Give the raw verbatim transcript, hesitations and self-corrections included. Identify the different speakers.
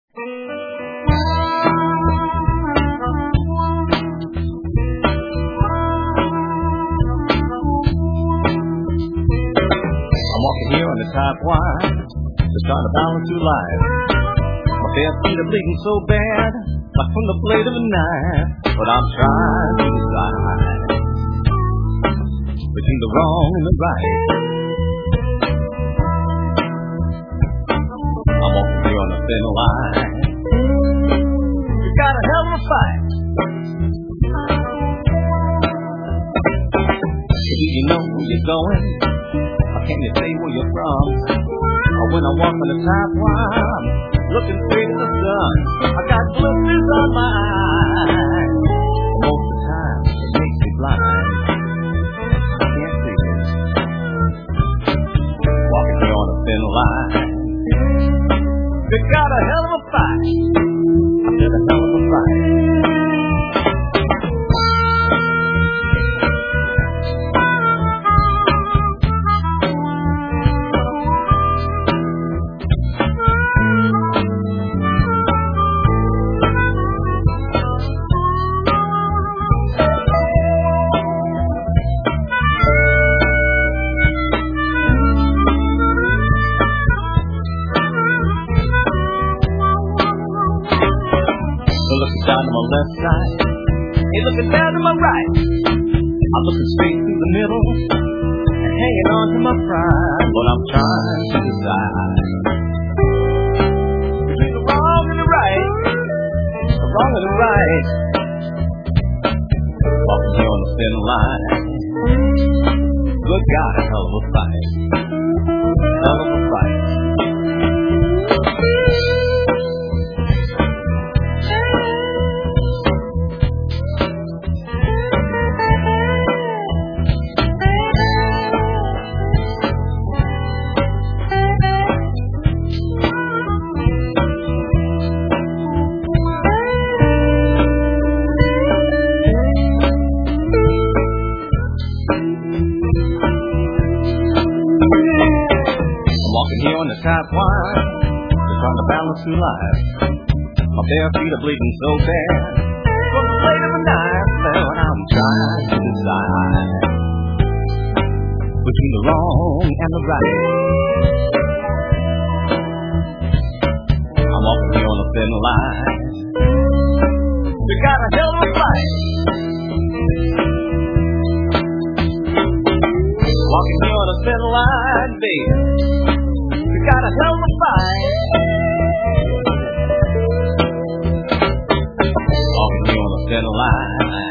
Speaker 1: I'm walking here on the top wire, just trying to balance through life. My bare feet are bleeding so bad, like from the blade of a knife. But I'm trying to decide between the wrong and the right. I'm walking here on a thin line. You got a hell of a fight. Do you know where you're going? Or can you say where you're from? Or when I walk on the top wire, I'm looking straight at the sun. I got blisters on my eyes. Most of the time, it makes me blind. I can't see it. Walking here on a thin line. You got a hell of a fight. I said a hell of a fight. Down to my left side, hey, looking down to my right. I'm looking straight through the middle and hanging on to my pride. But I'm trying to decide between the wrong and the right, the wrong and the right. Walking here on a thin line. Good God, a hell of a fight, hell of a fight. Here on the top wire, just trying to balance through life. My bare feet are bleeding so bad from the blade of a knife. Well, I'm trying to decide between the wrong and the right. I'm walking here on a thin line. We got a hell of a fight. Walking here on a thin line, baby. Got a hell of a fight. Walking here on a thin line.